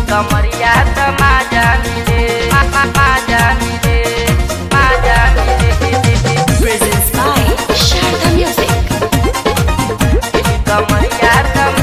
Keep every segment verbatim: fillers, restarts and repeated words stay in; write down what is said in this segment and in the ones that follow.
कमरिया तमाजा मिले माजा मिले माजा मिले Presents by Sharda Music. कमरिया तम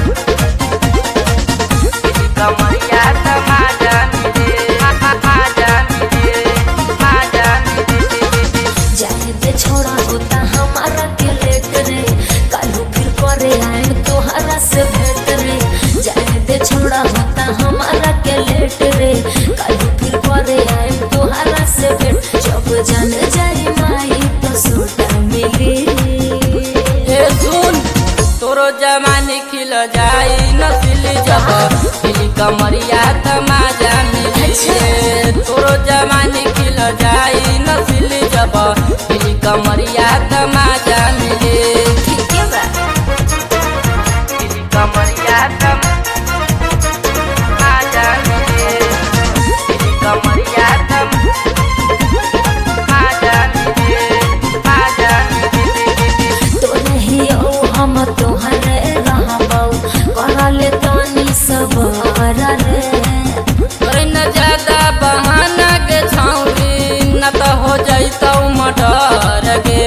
कमरिया तमाजा मिले माजा मिले माजा मिले जाने दे छोड़ा होता हमारा के लेट रे, कालू फिर करे आए तोहरा से भेंट रे। जाने दे छोड़ा होता हमारा के लेट रे, कालू फिर करे आए तोहरा से भेंट। जब जान जाई माई तो सोटा मिली। ए सुन तोरो जमानी खिल जाई नसिल जब खिली कमरिया तमाजा मिले तोरो जमानी खिल जाई नसिल जब खिली कमरिया तमाजा मिले ठीक है बा खिली कमरिया तमाजा मिले खिली कमरिया तमाजा मिले माजा मिले तो नहीं ओ हम तोहरे रहबौ, करा ले तानी सबर रे। करे न ज्यादा बहाना के छाउरी न त हो जैतौ मटर गे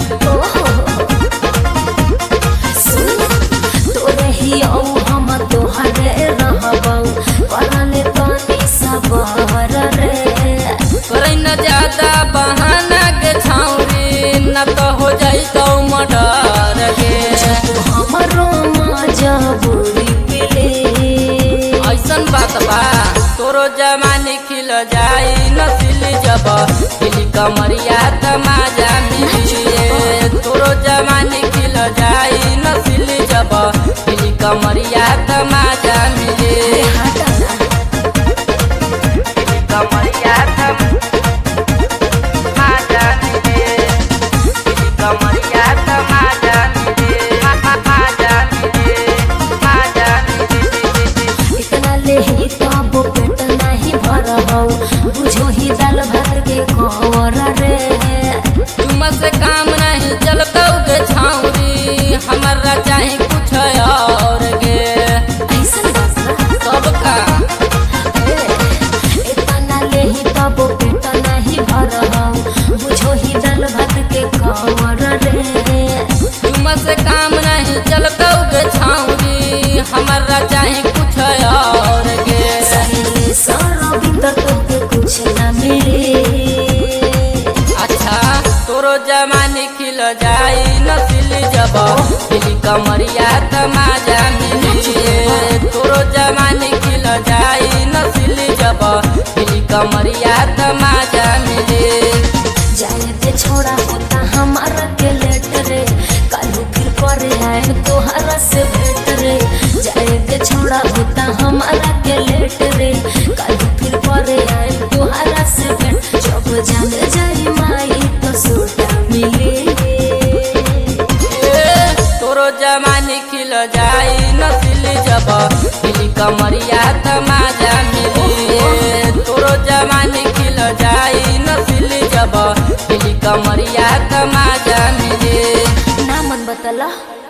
सुन तोरे ही औ हम तोहरे रहबौ, करले तानी सबर रे। करे न ज्यादा बहाना के छाउरी न त हो जैतौ मटर गे तू हमरो मजबूरी पिले। ऐसन बात बा तोरो जमानी खिल जाई नसिल जब खिली कमरिया तमाजा मिले तोरो जमानी खिल जाई नसिल जब खिली कमरिया तमाजा मिले अरे हटा ना कमरिया तमाजा मिले कमरिया तमाजा मिले माजा मिले माजा मिले इतना ले ही तब पेट नहीं भरबौ, बुझो ही दाल भात के कवर रे। तुम से काम नहीं चलतौ गे छाउरी हमारा चाहे कुछ और गे ऐसन बात बा। सब का इतना ले ही तब पेट नहीं भरबौ, बुझो ही दाल भात के कवर रे। तुम से काम नहीं चलतौ गे छाउरी हमारा चाहे कुछ और गे सहेले सारा भीतर तोके कुछ न मिले। अच्छा तोरो जमानी खिल जाई नसिल जब खिली कमरिया तमाजा मिले तोरो जमानी खिल जाई नसिल जब खिली कमरिया तमाजा मिले जाने दे छोड़ा होता हमारा के लेट रे, कालू फिर करे आए तोहरा से भेंट रे। जाने दे छोड़ा होता हमारा के लेट रे, कालू फिर करे आए तोहरा से भेंट। जब जान जाई माई तो सोटा मिले। ए, तोरो जमानी खिल जाई नसिल जब खिली कमरिया तमाजा मिले तोरो जमानी खिल जाई नसिल जब खिली कमरिया तमाजा मिले ना मन बतला।